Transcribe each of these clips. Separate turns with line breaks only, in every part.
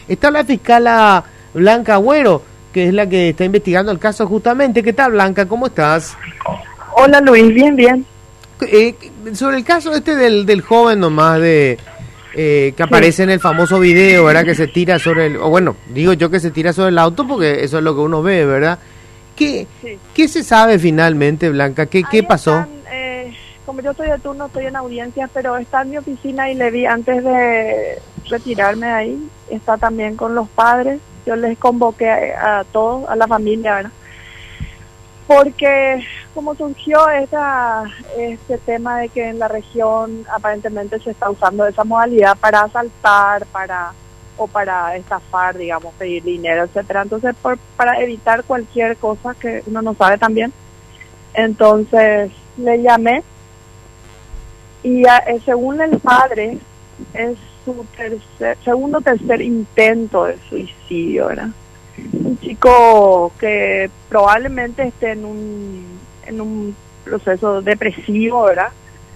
Está la fiscala Blanca Agüero, que es la que está investigando el caso justamente. ¿Qué tal, Blanca? ¿Cómo estás?
Hola, Luis, bien, bien.
Sobre el caso del joven nomás que aparece en el famoso video, ¿verdad? Que se tira sobre que se tira sobre el auto porque eso es lo que uno ve, ¿verdad? ¿Qué se sabe finalmente, Blanca? ¿Qué pasó?
Como yo estoy de turno, estoy en audiencia, pero está en mi oficina y le vi antes de retirarme de ahí. Está también con los padres. Yo les convoqué a todos, a la familia, ¿verdad? Porque como surgió este tema de que en la región aparentemente se está usando esa modalidad para asaltar, para estafar, digamos, pedir dinero, etcétera. Entonces, para evitar cualquier cosa que uno no sabe también, entonces le llamé y según el padre es su segundo o tercer intento de suicidio, ¿verdad? Un chico que probablemente esté en un proceso depresivo, ¿verdad?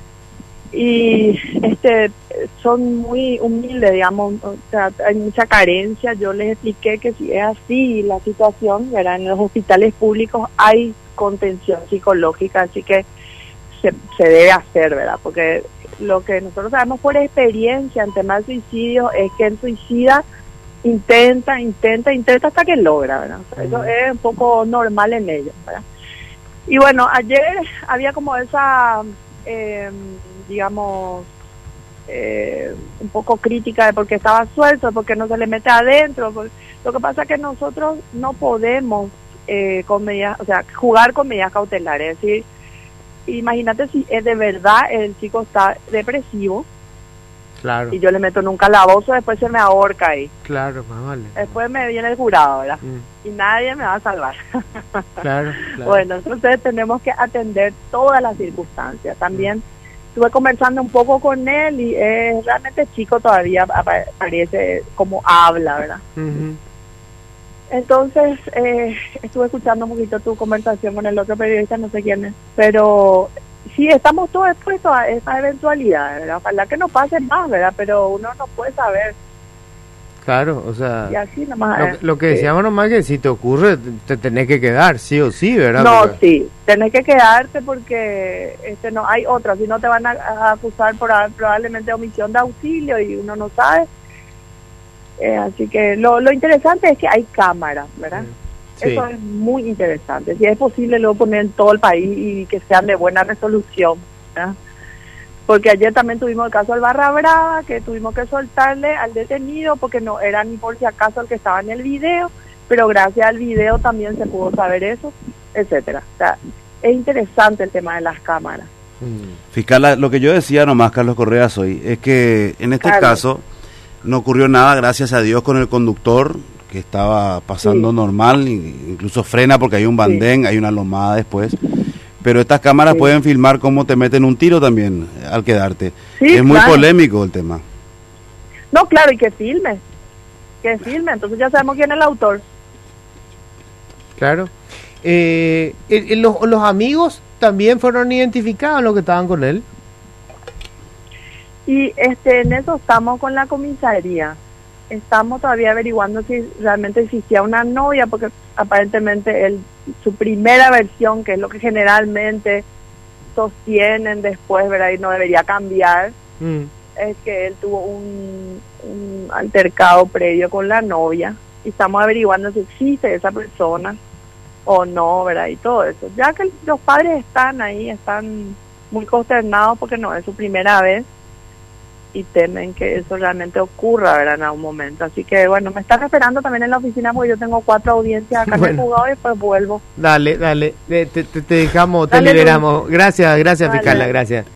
Y son muy humildes, digamos, o sea, hay mucha carencia. Yo les expliqué que si es así la situación, ¿verdad? En los hospitales públicos hay contención psicológica, así que se debe hacer, ¿verdad? Porque lo que nosotros sabemos por experiencia en temas de suicidio es que el suicida intenta hasta que logra, ¿verdad? O sea, eso es un poco normal en ellos, ¿verdad? Y bueno, ayer había como esa, digamos, un poco crítica de por qué estaba suelto, porque no se le mete adentro. Lo que pasa es que nosotros no podemos jugar con medidas cautelares, es decir, imagínate si es de verdad el chico está depresivo.
Claro.
Y yo le meto en un calabozo, después se me ahorca ahí.
Claro, más vale.
Después me viene el jurado, ¿verdad? Y nadie me va a salvar.
Claro.
Bueno, entonces tenemos que atender todas las circunstancias. También estuve conversando un poco con él y realmente chico todavía parece como habla, ¿verdad? Entonces estuve escuchando un poquito tu conversación con el otro periodista, no sé quién es, pero sí, estamos todos expuestos a esa eventualidad, ¿verdad? Ojalá que no pase más, ¿verdad? Pero uno no puede saber.
Claro, o sea,
y así nomás,
lo que decíamos nomás que si te ocurre, te tenés que quedar, sí o sí, ¿verdad?
No, sí, tenés que quedarte porque no hay otra, si no te van a acusar por probablemente omisión de auxilio y uno no sabe. Así que lo interesante es que hay cámaras, ¿verdad? Sí. Eso es muy interesante. Si es posible luego poner en todo el país y que sean de buena resolución, ¿verdad? Porque ayer también tuvimos el caso del Barra Brava, que tuvimos que soltarle al detenido porque no era ni por si acaso el que estaba en el video, pero gracias al video también se pudo saber eso, etcétera. O sea, es interesante el tema de las cámaras.
Fiscal, lo que yo decía nomás, Carlos Correa, hoy es que en este caso no ocurrió nada, gracias a Dios, con el conductor, que estaba pasando normal, incluso frena porque hay un bandén, hay una lomada después, pero estas cámaras pueden filmar cómo te meten un tiro también al quedarte. Es muy polémico el tema.
No, claro, y que filme, entonces ya sabemos quién es el autor.
Claro. Los amigos también fueron identificados, los que estaban con él.
Y en eso estamos con la comisaría. Estamos todavía averiguando si realmente existía una novia, porque aparentemente su primera versión, que es lo que generalmente sostienen después, ¿verdad? Y no debería cambiar, es que él tuvo un altercado previo con la novia. Y estamos averiguando si existe esa persona o no, ¿verdad? Y todo eso. Ya que los padres están ahí, están muy consternados porque no es su primera vez. Y temen que eso realmente ocurra, ¿verdad? En algún momento. Así que, bueno, me están esperando también en la oficina porque yo tengo 4 audiencias acá en el juzgado y después vuelvo.
Dale, te dejamos, te liberamos. Gracias, fiscal, gracias.